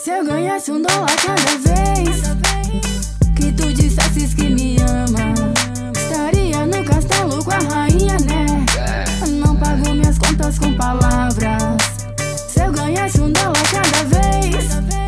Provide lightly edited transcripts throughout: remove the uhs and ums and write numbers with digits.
Se eu ganhasse $1 cada vez que tu dissesses que me ama, estaria no castelo com a rainha, né? Não pago minhas contas com palavras. Se eu ganhasse $1 cada vez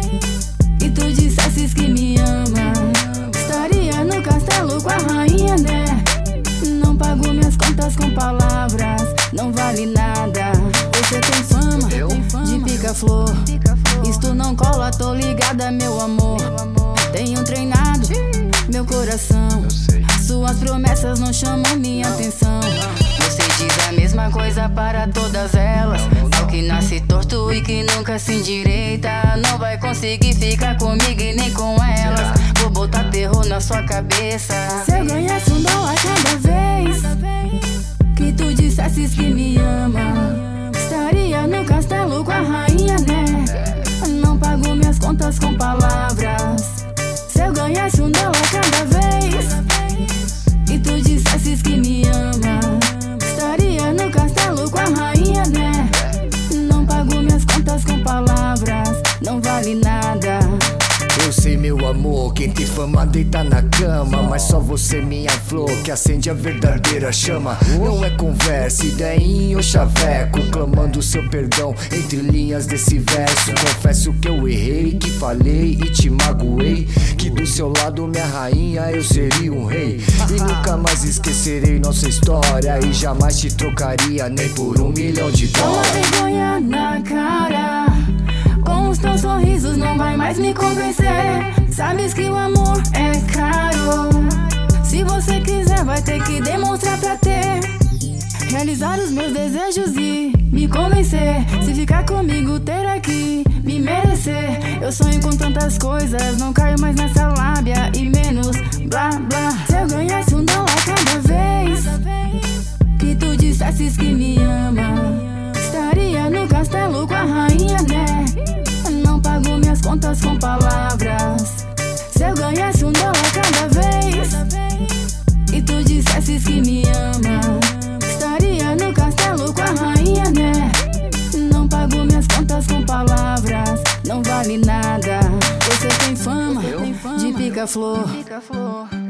que tu dissesses que me ama, estaria no castelo com a rainha, né? Não pago minhas contas com palavras. Não vale nada. Você tem fama de pica-flor. Isto não cola, tô ligada, meu amor. Tenho treinado meu coração. Suas promessas não chamam minha atenção. Você diz a mesma coisa para todas elas. Ao que nasce torto e que nunca se endireita, não vai conseguir ficar comigo e nem com elas. Vou botar terror na sua cabeça. Se eu ganhasse $1 cada vez que tu dissesses que me ama, estaria no castelo com a rainha, né? Não pago minhas contas com palavras. Se eu ganhasse $1 cada vez que tu dissesses que me ama, estaria no castelo com a rainha, né? Não pago minhas contas com palavras. Não vale nada. Eu sei, meu amor, quem tem fama deita na cama, mas só você, minha flor, que acende a verdadeira chama. Não é conversa, ideinha ou chaveco, clamando seu perdão entre linhas desse verso. Confesso que eu errei, que falei e te magoei, que do seu lado, minha rainha, eu seria um rei. E nunca mais esquecerei nossa história, e jamais te trocaria nem por $1 milhão. Toma vergonha na cara, com os teus sorrisos não vai mais me convencer. Sabes que o amor é caro. Se você quiser vai ter que demonstrar pra ter. Realizar os meus desejos e me convencer. Se ficar comigo terá que me merecer. Eu sonho com tantas coisas, não caio mais nessa lábia e menos blá blá. Se eu ganhasse $1 cada vez que tu dissesses que me ama, estaria no castelo com a rainha, né? Não pago minhas contas com palavras. Se eu ganhasse $1 cada vez e tu dissesses que me ama, estaria no castelo com a rainha, né? Não pago minhas contas com palavras. Não vale nada. Você tem fama de pica-flor.